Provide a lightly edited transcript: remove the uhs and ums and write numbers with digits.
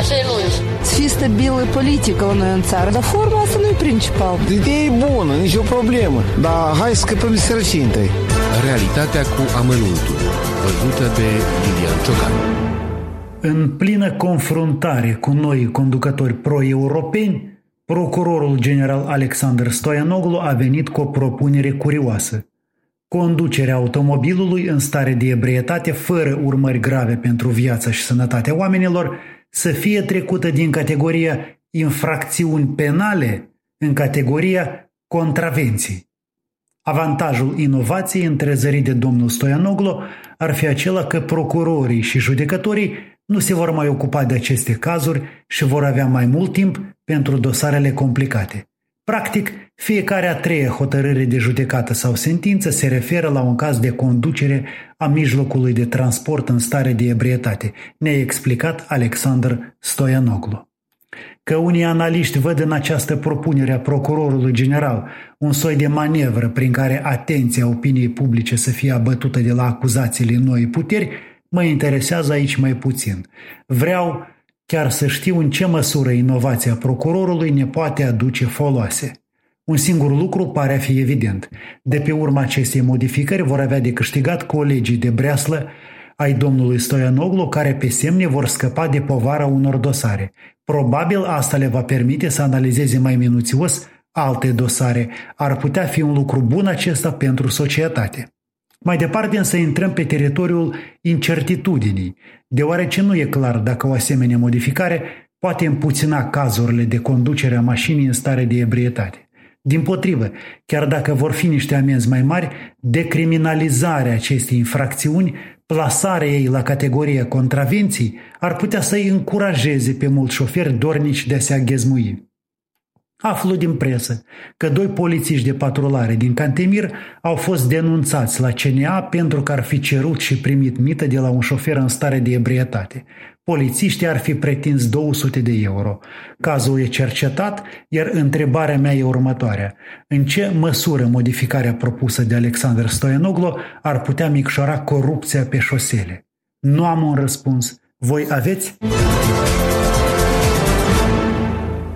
așa e lungi. Să fie stabilă politică la noi în țară, dar forma asta nu e principal. Ideea e bună, nicio problemă, dar hai să scăpăm de sărăcie întâi. Realitatea cu amănuntul, văzută de Lilian Ciocan. În plină confruntare cu noi conducători pro-europeni, procurorul general Alexander Stoianoglu a venit cu o propunere curioasă. Conducerea automobilului în stare de ebrietate, fără urmări grave pentru viața și sănătatea oamenilor, să fie trecută din categoria infracțiuni penale în categoria contravenții. Avantajul inovației întrezărit de domnul Stoianoglu ar fi acela că procurorii și judecătorii nu se vor mai ocupa de aceste cazuri și vor avea mai mult timp pentru dosarele complicate. Practic, fiecare a treia hotărâre de judecată sau sentință se referă la un caz de conducere a mijlocului de transport în stare de ebrietate, ne-a explicat Alexander Stoianoglu. Că unii analiști văd în această propunere a procurorului general un soi de manevră prin care atenția opiniei publice să fie abătută de la acuzațiile noii puteri, mă interesează aici mai puțin. Vreau chiar să știu în ce măsură inovația procurorului ne poate aduce foloase. Un singur lucru pare a fi evident. De pe urma acestei modificări vor avea de câștigat colegii de breaslă ai domnului Stoianoglu, care pe semne vor scăpa de povara unor dosare. Probabil asta le va permite să analizeze mai minuțios alte dosare. Ar putea fi un lucru bun acesta pentru societate. Mai departe însă intrăm pe teritoriul incertitudinii, deoarece nu e clar dacă o asemenea modificare poate împuțina cazurile de conducere a mașinii în stare de ebrietate. Dimpotrivă, chiar dacă vor fi niște amenzi mai mari, decriminalizarea acestei infracțiuni, plasarea ei la categoria contravenții, ar putea să îi încurajeze pe mulți șoferi dornici de a se aghezmui. Aflu din presă că 2 polițiști de patrulare din Cantemir au fost denunțați la CNA pentru că ar fi cerut și primit mită de la un șofer în stare de ebrietate. Polițiștii ar fi pretins 200 de euro. Cazul e cercetat, iar întrebarea mea e următoarea. În ce măsură modificarea propusă de Alexander Stoianoglu ar putea micșora corupția pe șosele? Nu am un răspuns. Voi aveți?